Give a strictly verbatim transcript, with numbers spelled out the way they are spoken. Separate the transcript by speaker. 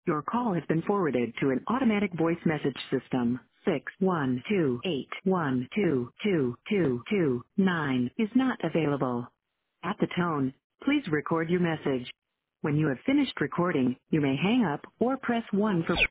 Speaker 1: Your call has been forwarded to an automatic voice message system. Six one two eight one two two two two nine is not available. At the tone, please record your message. When you have finished recording, you may hang up or press one for